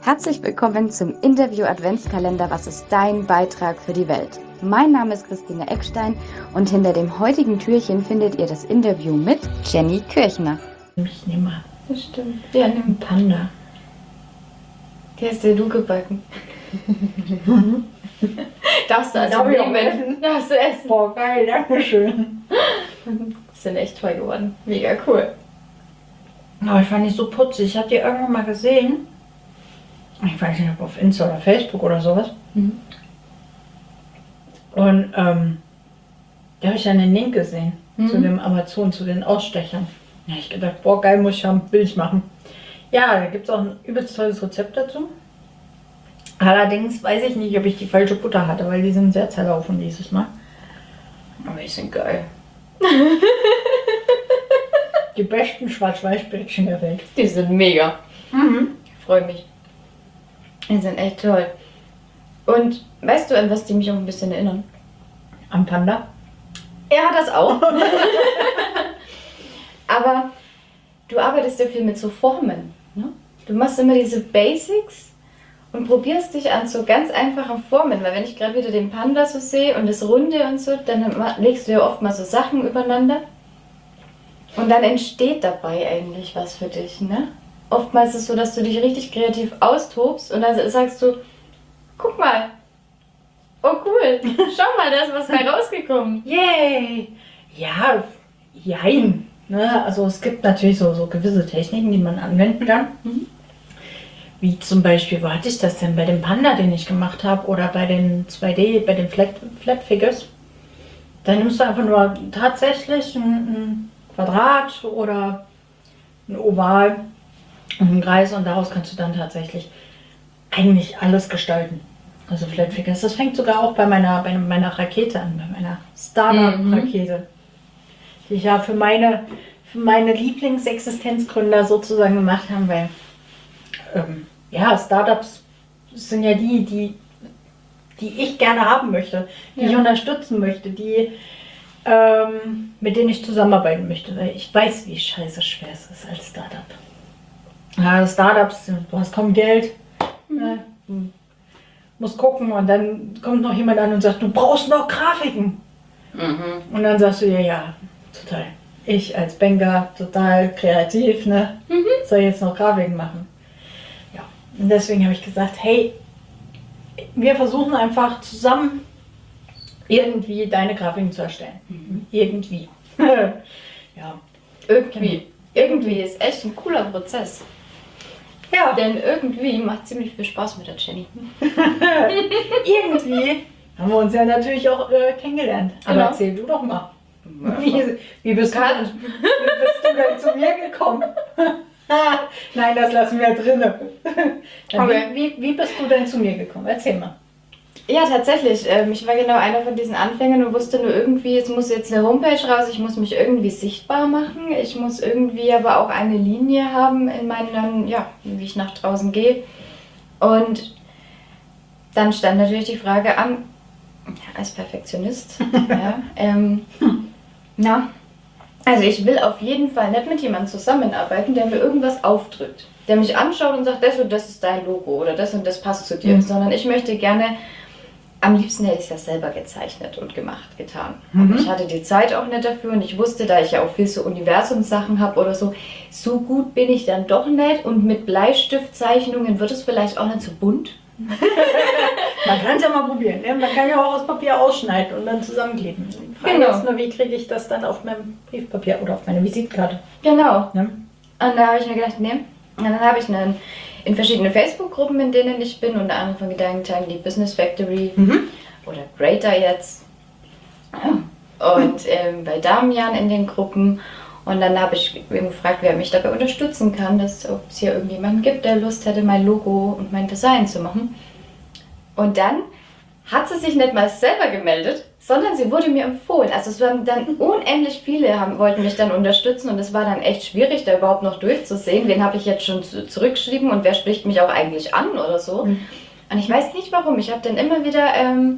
Herzlich willkommen zum Interview Adventskalender Was ist dein Beitrag für die Welt? Mein Name ist Christine Eckstein und hinter dem heutigen Türchen findet ihr das Interview mit Jenny Kirchner. Ich nehme mal. Das stimmt. Ja, nimm. Ein Panda. Der ist der du gebacken. Darfst du also nehmen? Darfst du essen? Boah, geil, danke schön. Die sind echt toll geworden. Mega cool. Aber ich fand die so putzig. Ich habe die irgendwann mal gesehen. Ich weiß nicht, ob auf Insta oder Facebook oder sowas. Mhm. Und da habe ich einen Link gesehen zu dem Amazon, zu den Ausstechern. Da habe ich gedacht, boah, geil, muss ich haben, will ich machen. Ja, da gibt es auch ein übelst tolles Rezept dazu. Allerdings weiß ich nicht, ob ich die falsche Butter hatte, weil die sind sehr zerlaufen dieses Mal. Aber die sind geil. Die besten Schwarz-Weiß-Brötchen der Welt. Die sind mega. Mhm. Ich freue mich. Die sind echt toll. Und weißt du, an was die mich auch ein bisschen erinnern? Am Panda? Ja, das auch. Aber du arbeitest ja viel mit so Formen. Ne? Du machst immer diese Basics und probierst dich an so ganz einfachen Formen. Weil wenn ich gerade wieder den Panda so sehe und das Runde und so, dann legst du ja oft mal so Sachen übereinander. Und dann entsteht dabei eigentlich was für dich, ne? Oftmals ist es so, dass du dich richtig kreativ austobst und dann sagst du, guck mal, oh cool, schau mal, da ist was bei rausgekommen. Yay! Ja, jein. Ne? Also es gibt natürlich so gewisse Techniken, die man anwenden kann. Mhm. Wie zum Beispiel, wo hatte ich das denn? Bei dem Panda, den ich gemacht habe, oder bei den 2D, bei den Flat Figures. Da nimmst du einfach nur tatsächlich ein Quadrat oder ein Oval und einen Kreis und daraus kannst du dann tatsächlich eigentlich alles gestalten. Also Flat Figures. Das fängt sogar auch bei meiner Rakete an, bei meiner Startup-Rakete, die ich ja für meine Lieblingsexistenzgründer sozusagen gemacht habe, weil ja, Startups sind ja die ich gerne haben möchte, die ich unterstützen möchte, die mit denen ich zusammenarbeiten möchte, weil ich weiß, wie scheiße schwer es ist als Startup. Ja, Startups, du hast kaum Geld, du musst gucken und dann kommt noch jemand an und sagt, du brauchst noch Grafiken. Mhm. Und dann sagst du dir, ja, total. Ich als Banker, total kreativ, ne? Soll jetzt noch Grafiken machen. Ja, und deswegen habe ich gesagt, hey, wir versuchen einfach zusammen irgendwie deine Grafiken zu erstellen. Irgendwie. Ja. Irgendwie ist echt ein cooler Prozess. Ja, Denn irgendwie macht ziemlich viel Spaß mit der Jenny. irgendwie haben wir uns ja natürlich auch kennengelernt. Aber Genau. erzähl du doch mal. Wie bist du denn zu mir gekommen? Nein, das lassen wir drinnen. Okay. Wie bist du denn zu mir gekommen? Erzähl mal. Ja, tatsächlich. Ich war genau einer von diesen Anfängern und wusste nur irgendwie, es muss jetzt eine Homepage raus, ich muss mich irgendwie sichtbar machen. Ich muss irgendwie aber auch eine Linie haben in meinen, ja, wie ich nach draußen gehe. Und dann stand natürlich die Frage an, als Perfektionist, ja, also ich will auf jeden Fall nicht mit jemandem zusammenarbeiten, der mir irgendwas aufdrückt. Der mich anschaut und sagt, das und das ist dein Logo oder das und das passt zu dir. Sondern ich möchte gerne, am liebsten hätte ich es ja selber gezeichnet und getan. Aber ich hatte die Zeit auch nicht dafür und ich wusste, da ich ja auch viel so Universumssachen habe oder so, so gut bin ich dann doch nicht und mit Bleistiftzeichnungen wird es vielleicht auch nicht so bunt. Man kann es ja mal probieren. Ne? Man kann ja auch aus Papier ausschneiden und dann zusammenkleben. Die Frage Genau. ist nur, wie kriege ich das dann auf meinem Briefpapier oder auf meine Visitenkarte? Genau. Ne? Und da habe ich mir gedacht, nee. Und dann habe ich in verschiedenen Facebook-Gruppen, in denen ich bin, unter anderem von Gedankentagen, die Business Factory oder Greater jetzt. Und bei Damian in den Gruppen. Und dann habe ich gefragt, wer mich dabei unterstützen kann, ob es hier irgendjemanden gibt, der Lust hätte, mein Logo und mein Design zu machen. Und dann hat sie sich nicht mal selber gemeldet, sondern sie wurde mir empfohlen. Also es waren dann unendlich viele, wollten mich dann unterstützen und es war dann echt schwierig, da überhaupt noch durchzusehen. Wen habe ich jetzt schon zurückgeschrieben und wer spricht mich auch eigentlich an oder so. Und ich weiß nicht warum. Ich habe dann immer wieder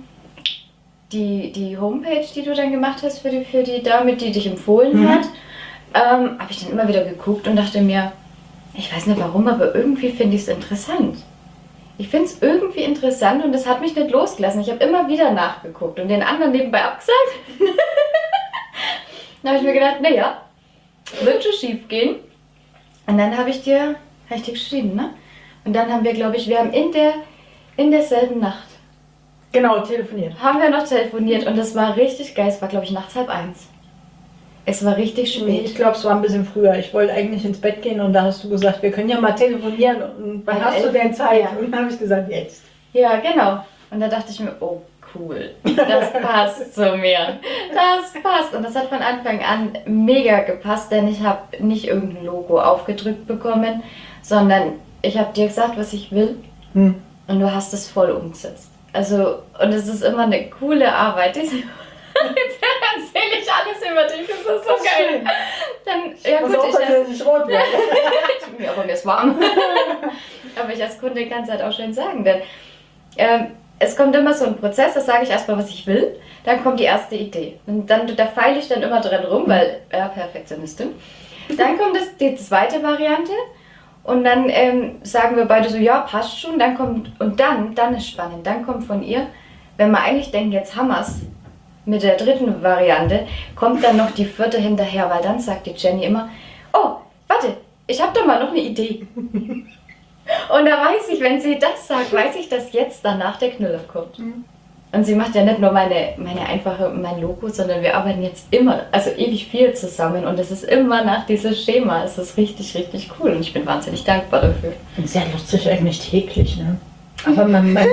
die Homepage, die du dann gemacht hast für die Dame, die dich empfohlen hat, habe ich dann immer wieder geguckt und dachte mir, ich weiß nicht warum, aber irgendwie finde ich es interessant. ich finde es irgendwie interessant und das hat mich nicht losgelassen. Ich habe immer wieder nachgeguckt und den anderen nebenbei abgesagt. Dann habe ich mir gedacht, naja, wird schon schief gehen. Und dann habe ich dir geschrieben, ne? Und dann haben wir, glaube ich, in derselben Nacht Genau, telefoniert. haben wir noch telefoniert und das war richtig geil. Es war, glaube ich, nachts 1:30. Es war richtig spät. Ich glaube, es war ein bisschen früher. Ich wollte eigentlich ins Bett gehen und da hast du gesagt, wir können ja mal telefonieren. Und wann hast du denn Zeit? Ja. Und dann habe ich gesagt, jetzt. Ja, genau. Und da dachte ich mir, oh cool, das passt zu mir. Das passt. Und das hat von Anfang an mega gepasst, denn ich habe nicht irgendein Logo aufgedrückt bekommen, sondern ich habe dir gesagt, was ich will und du hast es voll umgesetzt. Also, und es ist immer eine coole Arbeit. Jetzt erzähle ich alles über dich, das ist so geil. Dann, ja gut, dass ich rot werde. ja, aber mir ist warm. Aber ich als Kunde kann es halt auch schön sagen, denn es kommt immer so ein Prozess, da sage ich erstmal, was ich will, dann kommt die erste Idee. Und dann, da feile ich dann immer dran rum, weil, Perfektionistin. Dann kommt die zweite Variante und dann sagen wir beide so, ja, passt schon. Dann kommt, und dann ist spannend, dann kommt von ihr, wenn wir eigentlich denken, jetzt haben wir es, mit der dritten Variante, kommt dann noch die vierte hinterher, weil dann sagt die Jenny immer, oh, warte, ich habe doch mal noch eine Idee. Und da weiß ich, wenn sie das sagt, weiß ich, dass jetzt danach der Knüller kommt. Und sie macht ja nicht nur mein Logo, sondern wir arbeiten jetzt immer, also ewig viel zusammen und es ist immer nach diesem Schema. Es ist richtig, richtig cool und ich bin wahnsinnig dankbar dafür. Sehr lustig eigentlich täglich, ne? Aber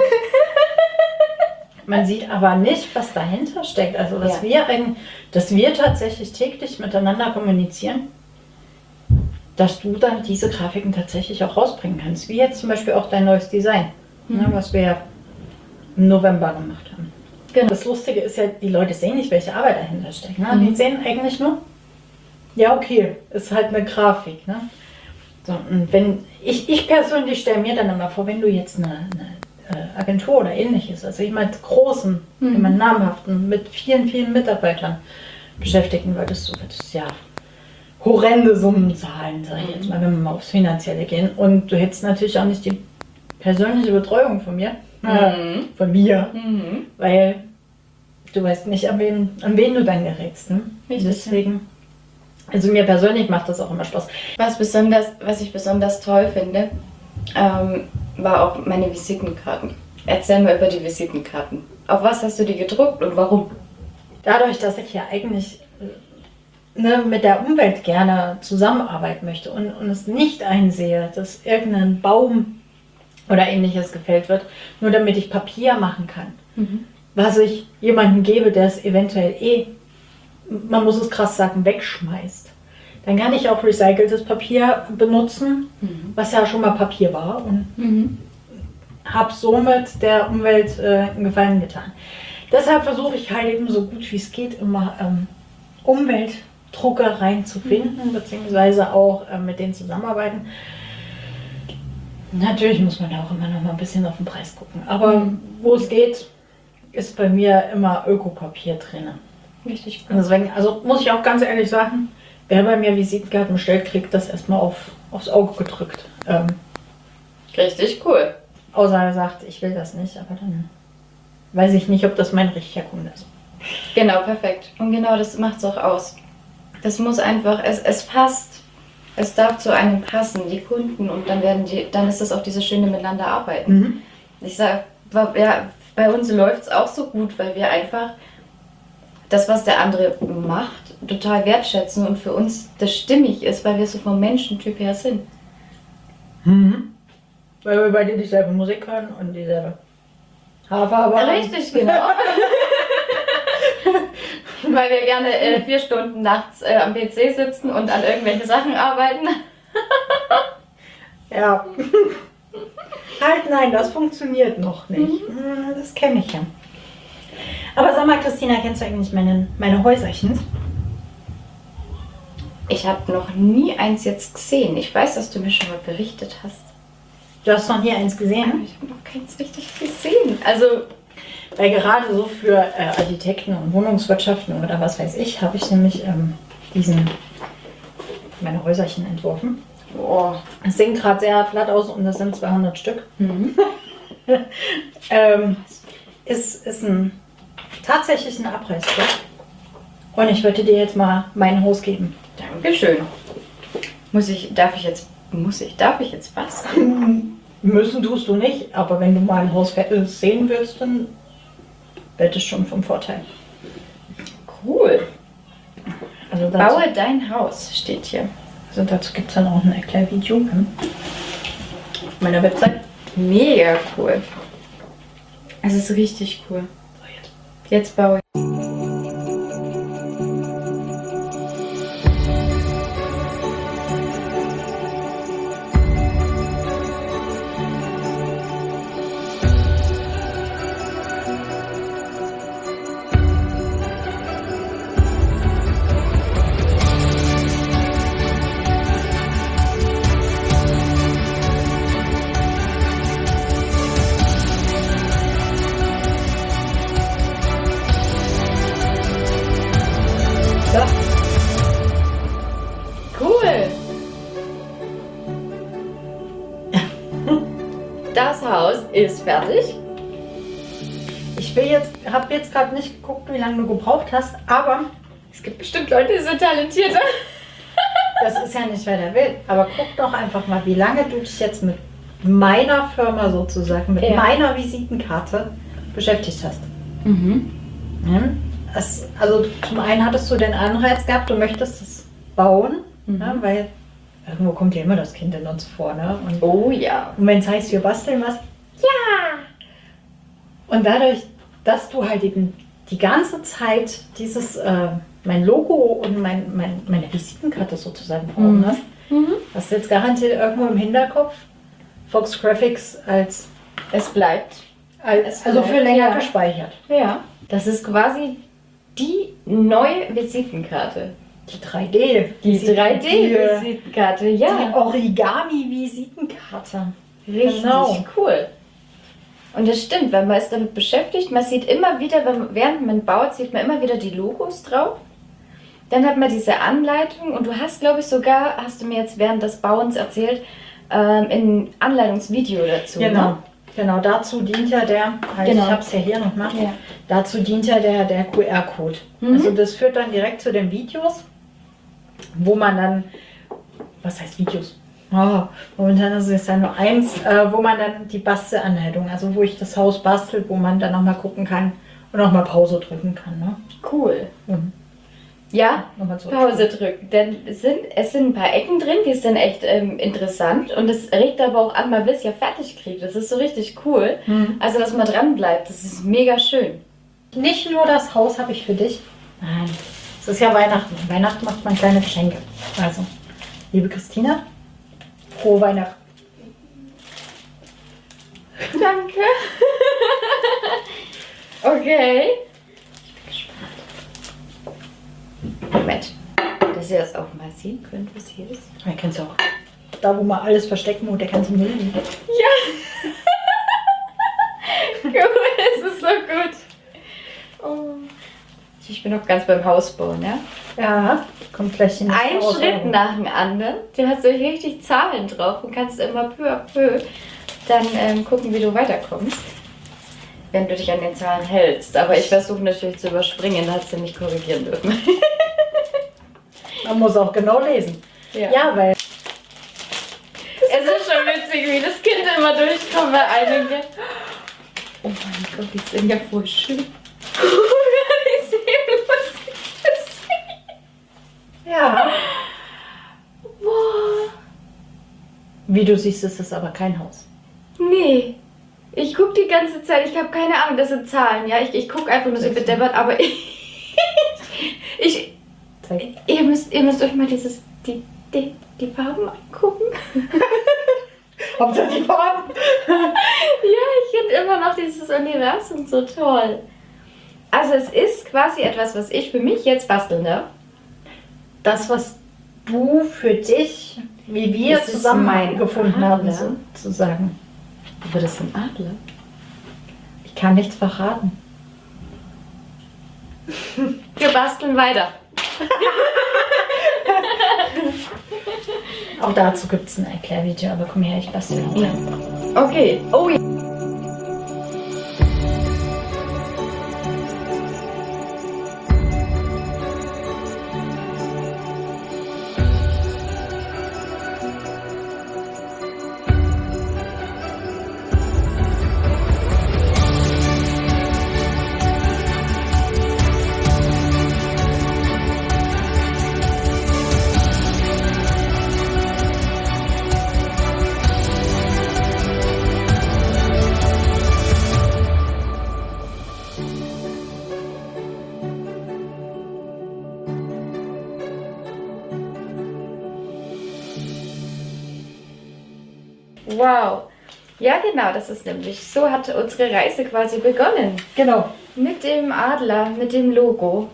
man sieht aber nicht, was dahinter steckt. Also, dass wir tatsächlich täglich miteinander kommunizieren, dass du dann diese Grafiken tatsächlich auch rausbringen kannst. Wie jetzt zum Beispiel auch dein neues Design, ne, was wir ja im November gemacht haben. Genau. Das Lustige ist ja, die Leute sehen nicht, welche Arbeit dahinter steckt. Ne? Die sehen eigentlich nur, ja okay, ist halt eine Grafik. Ne? So, und wenn ich persönlich stelle mir dann immer vor, wenn du jetzt eine Agentur oder ähnliches, also jemand großen, jemand namhaften, mit vielen, vielen Mitarbeitern beschäftigen würdest, du würdest ja horrende Summen zahlen, sag ich jetzt mal, wenn wir mal aufs Finanzielle gehen. Und du hättest natürlich auch nicht die persönliche Betreuung von mir, weil du weißt nicht, an wen du dann gerätst. Ne? Deswegen, also mir persönlich macht das auch immer Spaß. Was ich besonders toll finde, war auch meine Visitenkarten. Erzähl mal über die Visitenkarten. Auf was hast du die gedruckt und warum? Dadurch, dass ich ja eigentlich mit der Umwelt gerne zusammenarbeiten möchte und es nicht einsehe, dass irgendein Baum oder ähnliches gefällt wird, nur damit ich Papier machen kann. Was ich jemandem gebe, der es eventuell man muss es krass sagen, wegschmeißt. Dann kann ich auch recyceltes Papier benutzen, was ja schon mal Papier war und habe somit der Umwelt einen Gefallen getan. Deshalb versuche ich halt eben so gut wie es geht immer Umweltdruckereien zu finden, beziehungsweise auch mit denen zusammenarbeiten. Natürlich muss man da auch immer noch mal ein bisschen auf den Preis gucken, aber wo es geht, ist bei mir immer Ökopapier drin. Richtig cool. Deswegen, also muss ich auch ganz ehrlich sagen, wer bei mir Visitenkarten bestellt, kriegt das erstmal aufs Auge gedrückt. Richtig cool. Außer er sagt, ich will das nicht, aber dann weiß ich nicht, ob das mein richtiger Kunde ist. Genau, perfekt. Und genau das macht es auch aus. Das muss einfach, es passt. Es darf zu einem passen, die Kunden, und dann ist das auch dieses schöne Miteinander arbeiten. Ich sage, ja, bei uns läuft es auch so gut, weil wir einfach das, was der andere macht, total wertschätzen und für uns das stimmig ist, weil wir so vom Menschentyp her sind. Weil wir beide dieselbe Musik hören und dieselbe Haarfarbe haben. Richtig, genau. Weil wir gerne 4 Stunden nachts am PC sitzen und an irgendwelche Sachen arbeiten. Ja. Halt nein, das funktioniert noch nicht. Das kenne ich ja. Aber sag mal, Christina, kennst du eigentlich meine Häuserchen? Ich habe noch nie eins jetzt gesehen. Ich weiß, dass du mir schon mal berichtet hast. Du hast noch nie eins gesehen? Ich habe noch keins richtig gesehen. Also, weil gerade so für Architekten und Wohnungswirtschaften oder was weiß ich, habe ich nämlich meine Häuserchen entworfen. oh. Es sieht gerade sehr platt aus und das sind 200 Stück. ist tatsächlich ein Abreißbrett. Und ich würde dir jetzt mal mein Haus geben. Dankeschön. Darf ich jetzt basteln? Müssen tust du nicht, aber wenn du mal ein Haus sehen willst, dann wird es schon vom Vorteil. Cool. Also dazu, Baue dein Haus, steht hier. also dazu gibt es dann auch ein Erklärvideo auf meiner Website. Mega cool. Es ist richtig cool. Jetzt baue ich. So. Cool. Das Haus ist fertig. Ich habe jetzt gerade nicht geguckt, wie lange du gebraucht hast, aber Es gibt bestimmt Leute, die sind talentierter. das ist ja nicht weiter wild. Aber guck doch einfach mal, wie lange du dich jetzt mit meiner Firma sozusagen, mit Ja. meiner Visitenkarte beschäftigt hast. Ja? Also zum einen hattest du den Anreiz gehabt, du möchtest es bauen, ne, weil irgendwo kommt ja immer das Kind in uns vor. Ne? Oh ja. Und wenn es heißt, wir basteln was, ja! Und dadurch, dass du halt eben die ganze Zeit dieses, mein Logo und meine Visitenkarte sozusagen vor Augen hast, hast du jetzt garantiert irgendwo im Hinterkopf Fox Graphics als Es bleibt. also für länger Ja. gespeichert. Ja. Das ist quasi die neue Visitenkarte. Die 3D. Die Die 3D-Visitenkarte, ja. Origami-Visitenkarte. Richtig Genau. cool. Und das stimmt, weil man ist damit beschäftigt. Man sieht immer wieder, während man baut, sieht man immer wieder die Logos drauf. Dann hat man diese Anleitung und du hast, glaube ich, sogar, hast du mir jetzt während des Bauens erzählt, ein Anleitungsvideo dazu. Genau. Ne? Genau, dazu dient ja Genau. ich habe es ja hier noch gemacht, Ja. dazu dient ja der QR-Code. Also das führt dann direkt zu den Videos, wo man dann, was heißt Videos? Momentan ist es ja nur eins, wo man dann die Bastelanleitung, also wo ich das Haus bastel, wo man dann nochmal gucken kann und nochmal Pause drücken kann. Ne? Cool. Mhm. Ja, Nochmal zurück. Pause drücken. Denn es sind ein paar Ecken drin, die sind echt interessant. Und es regt aber auch an, man will es ja fertig kriegen. Das ist so richtig cool. Also, dass man dran bleibt, das ist mega schön. Nicht nur das Haus habe ich für dich. Nein, es ist ja Weihnachten. Weihnachten macht man kleine Geschenke. Also, liebe Christina, frohe Weihnachten. Danke. Okay. Moment, dass ihr das auch mal sehen könnt, was hier ist. Man kennt es auch. Da, wo man alles verstecken und der ganze Müll liegt. Ja. Cool, es ist so gut. Oh. Ich bin noch ganz beim Hausbau, ne? Ja, kommt gleich in Ein Schritt nach dem anderen. Du hast so richtig Zahlen drauf und kannst immer peu à peu dann gucken, wie du weiterkommst. Wenn du dich an den Zahlen hältst. Aber ich versuche natürlich zu überspringen, da hast du mich korrigieren dürfen. Man muss auch genau lesen. Ja, weil Es ist schon witzig, wie das Kind immer durchkommt bei einigen. Oh mein Gott, die sind ja voll schön. Die sehen lustig aus. ja, Boah. wie du siehst, ist es aber kein Haus. Nee. Ich gucke die ganze Zeit, ich habe keine Ahnung, das sind Zahlen, ja. Ich gucke einfach nur so bedeppert, aber ihr müsst euch mal die Farben angucken. Hauptsache die Farben. Ja, ich finde immer noch dieses Universum so toll. Also es ist quasi etwas, was ich für mich jetzt basteln darf. Das, was du für dich, wie wir Das ist zusammen mein gefunden haben, Adler. sozusagen. Aber das ist ein Adler. Ich kann nichts verraten. Wir basteln weiter. Auch dazu gibt es ein Erklärvideo, aber komm her, ich bastel auch. Okay. Oh ja. Wow. Ja, genau, das ist nämlich, so hat unsere Reise quasi begonnen. Genau. Mit dem Adler, mit dem Logo.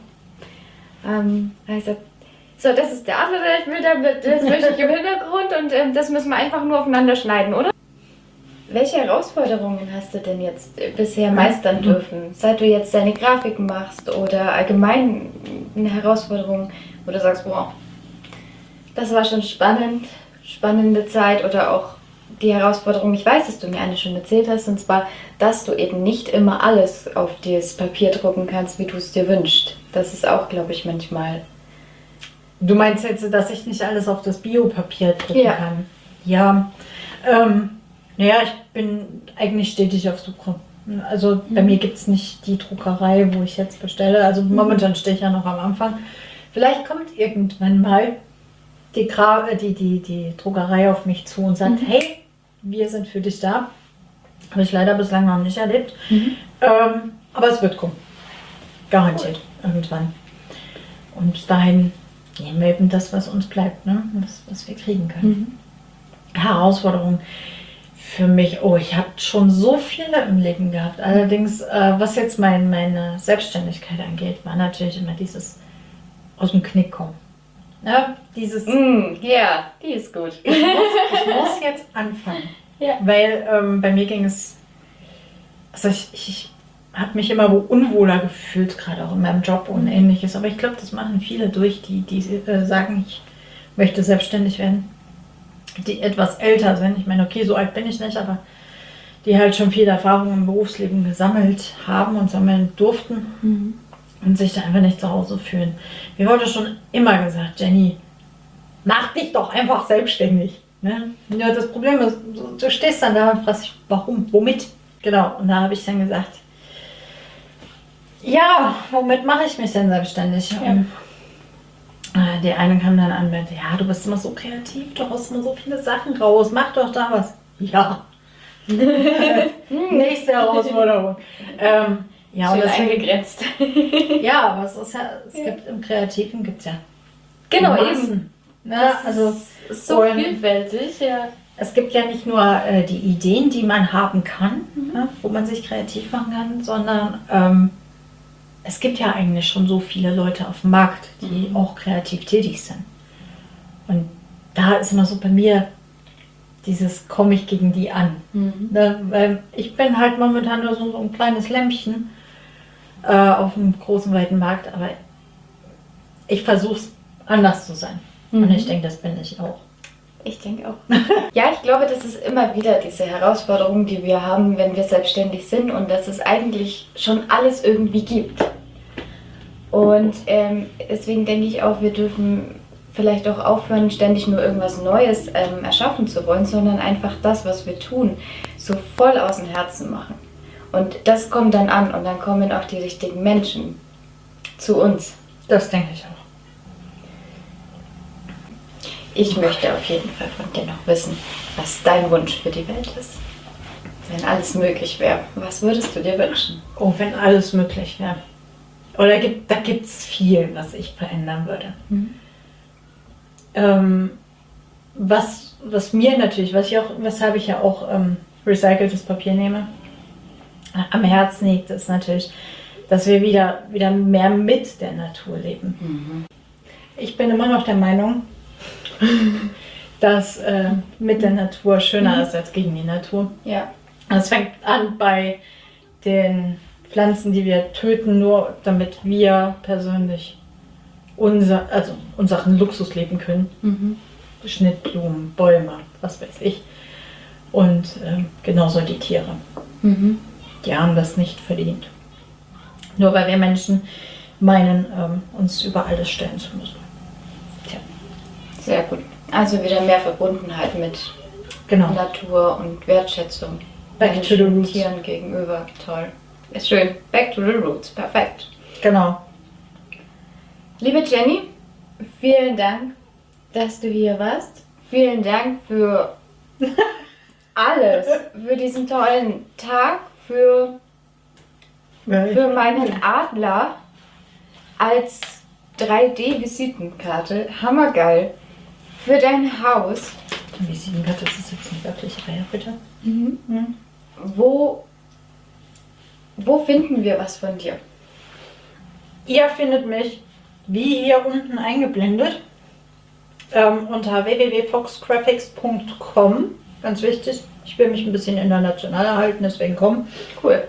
Also, so, das ist der Adler, ich will damit, das möchte ich im Hintergrund und das müssen wir einfach nur aufeinander schneiden, oder? Welche Herausforderungen hast du denn jetzt bisher meistern dürfen? Seit du jetzt deine Grafiken machst oder allgemein eine Herausforderung, wo du sagst, boah, das war schon spannend, spannende Zeit oder auch die Herausforderung, ich weiß, dass du mir eine schon erzählt hast, und zwar, dass du eben nicht immer alles auf das Papier drucken kannst, wie du es dir wünschst. Das ist auch, glaube ich, manchmal... Du meinst jetzt, dass ich nicht alles auf das Biopapier drucken kann? Ja. Naja, ich bin eigentlich stetig auf Suche. Also bei mir gibt es nicht die Druckerei, wo ich jetzt bestelle. Also momentan stehe ich ja noch am Anfang. Vielleicht kommt irgendwann mal die Druckerei auf mich zu und sagt, hey, wir sind für dich da. Habe ich leider bislang noch nicht erlebt. Aber es wird kommen. Garantiert. Irgendwann. Und bis dahin nehmen wir eben das, was uns bleibt, ne? Was wir kriegen können. Herausforderungen für mich, ich habe schon so viele im Leben gehabt. Allerdings, was jetzt meine Selbstständigkeit angeht, war natürlich immer dieses aus dem Knick kommen. Ja, dieses... Ja, die ist gut. Ich muss jetzt anfangen. Ja. Weil bei mir ging es... Also ich habe mich immer unwohler gefühlt, gerade auch in meinem Job und ähnliches. Aber ich glaube, das machen viele durch, die sagen, ich möchte selbstständig werden. Die etwas älter sind. Ich meine, okay, so alt bin ich nicht, aber die halt schon viel Erfahrung im Berufsleben gesammelt haben und sammeln durften und sich da einfach nicht zu Hause fühlen. Mir wurde schon immer gesagt, Jenny, mach dich doch einfach selbstständig. Ne? Ja, das Problem ist, du stehst dann da und fragst dich, warum, womit? Genau, und da habe ich dann gesagt, ja, womit mache ich mich denn selbstständig? Ja. Die eine kam dann an mit, ja, du bist immer so kreativ, du haust immer so viele Sachen raus, mach doch da was. Ja. Nächste Herausforderung. Ja, schön und deswegen, eingegrenzt. ja, aber es ist ja, es gibt im Kreativen gibt's ja Genau, Massen. eben. Ne? Also ist so und vielfältig, ja. es gibt ja nicht nur die Ideen, die man haben kann, ne, wo man sich kreativ machen kann, sondern es gibt ja eigentlich schon so viele Leute auf dem Markt, die auch kreativ tätig sind. Und da ist immer so bei mir dieses, komme ich gegen die an. Ne? Weil ich bin halt momentan nur so ein kleines Lämpchen auf einem großen, weiten Markt, aber ich versuche es anders zu sein. Und ich denke, das bin ich auch. Ich denke auch. Ja, ich glaube, das ist immer wieder diese Herausforderung, die wir haben, wenn wir selbstständig sind und dass es eigentlich schon alles irgendwie gibt. Und deswegen denke ich auch, wir dürfen vielleicht auch aufhören, ständig nur irgendwas Neues erschaffen zu wollen, sondern einfach das, was wir tun, so voll aus dem Herzen machen. Und das kommt dann an und dann kommen auch die richtigen Menschen zu uns. Das denke ich auch. Ich möchte auf jeden Fall von dir noch wissen, was dein Wunsch für die Welt ist. Wenn alles möglich wäre, was würdest du dir wünschen? Oh, wenn alles möglich wäre. Oder da gibt es viel, was ich verändern würde. Was mir natürlich, weshalb ich ja auch recyceltes Papier nehme, am Herzen liegt, ist natürlich, dass wir wieder mehr mit der Natur leben. Ich bin immer noch der Meinung, dass mit der Natur schöner ist als gegen die Natur. Ja. Es fängt an bei den Pflanzen, die wir töten, nur damit wir persönlich unseren Luxus leben können. Schnittblumen, Bäume, was weiß ich. Und genauso die Tiere. Die haben das nicht verdient. Nur weil wir Menschen meinen, uns über alles stellen zu müssen. Tja. Sehr gut. Also wieder mehr Verbundenheit mit Natur und Wertschätzung. Back to the roots. Tieren gegenüber. Toll. Ist schön. Back to the roots. Perfekt. Genau. Liebe Jenny, vielen Dank, dass du hier warst. Vielen Dank für alles. Für diesen tollen Tag. Für meinen Adler als 3D-Visitenkarte. Hammergeil. für dein Haus. Visitenkarte, das ist jetzt nicht wirklich Reihe, bitte. Wo finden wir was von dir? Ihr findet mich, wie hier unten eingeblendet, unter www.foxgraphics.com. Ganz wichtig, ich will mich ein bisschen international halten, deswegen komm. Cool.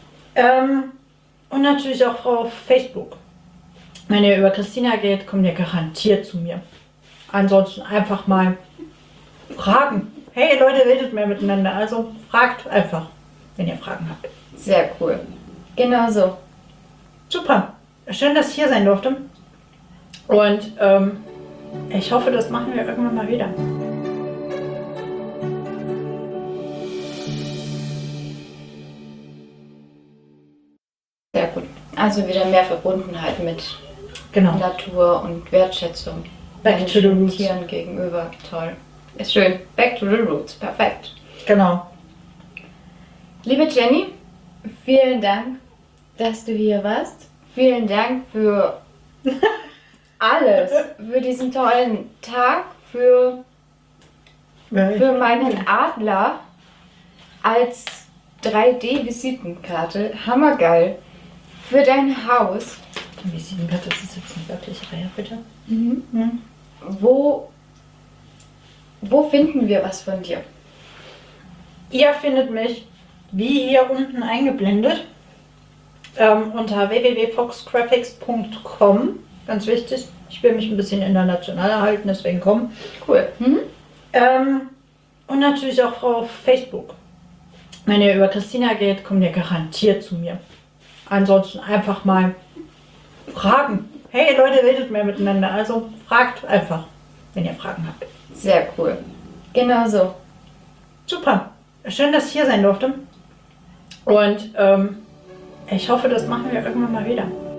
Und natürlich auch auf Facebook. Wenn ihr über Christina geht, kommt ihr garantiert zu mir. Ansonsten einfach mal fragen. Hey Leute, redet mehr miteinander. Also fragt einfach, wenn ihr Fragen habt. Sehr cool. Genau so. Super. Schön, dass ich hier sein durfte. Und ich hoffe, das machen wir irgendwann mal wieder. Sehr gut. Also wieder mehr Verbundenheit mit Genau. Natur und Wertschätzung. Back to the Menschen, roots. Tieren gegenüber. Toll. Ist schön. Back to the roots. Perfekt. Genau. Liebe Jenny, vielen Dank, dass du hier warst. Vielen Dank für alles. Für diesen tollen Tag. Für meinen Adler als 3D-Visitenkarte. Hammergeil. Für dein Haus. Visitenkarte, das ist jetzt nicht wirklich Reihe, bitte. Wo finden wir was von dir? Ihr findet mich, wie hier unten eingeblendet, unter www.foxgraphics.com. Ganz wichtig, ich will mich ein bisschen international halten, deswegen komm. Cool. Und natürlich auch auf Facebook. Wenn ihr über Christina geht, kommt ihr garantiert zu mir. Ansonsten einfach mal fragen. Hey Leute, redet mehr miteinander. Also fragt einfach, wenn ihr Fragen habt. Sehr cool. Genau so. Super. Schön, dass ich hier sein durfte. Und ich hoffe, das machen wir irgendwann mal wieder.